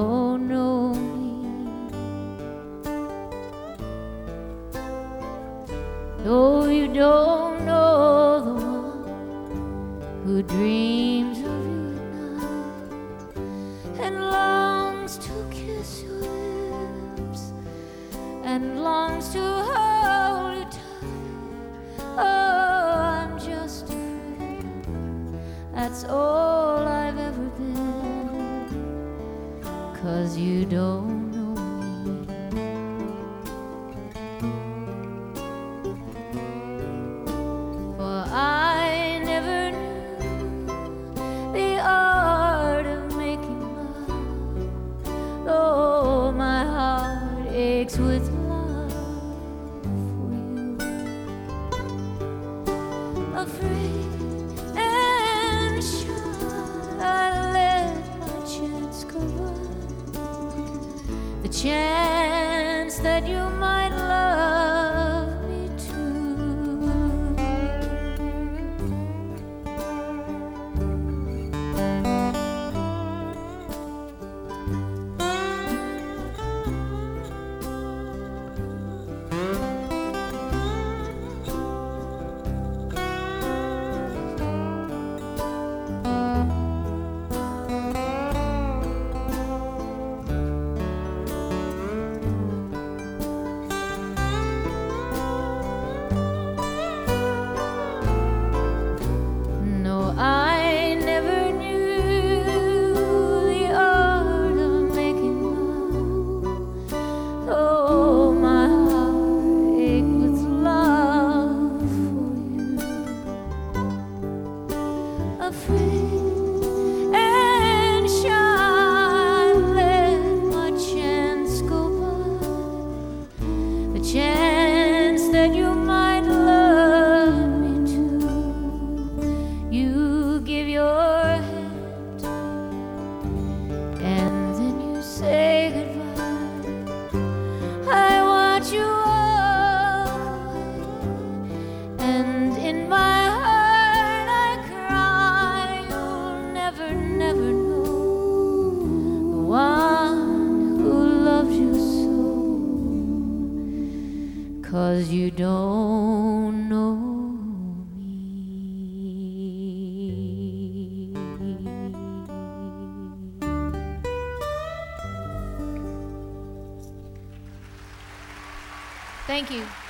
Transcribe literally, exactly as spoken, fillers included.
don't know me. No, you don't know the one who dreams of you at night and longs to kiss your lips and longs to hold you tight. Oh, I'm just a friend, that's all I've ever been, 'cause you don't know me. For I never knew the art of making love. Oh, my heart aches with love for you. Afraid and shy, I let my chance go by, the chance that you might love me too. I never knew the art of making love. Oh, my heart ached with love for you. Afraid and shy, let my chance go by, the chance that you might love me too. You give your hand and then you say goodbye. I watch you away, and in my heart I cry. You'll never, never know the one who loves you so, 'cause you don't know me. Thank you.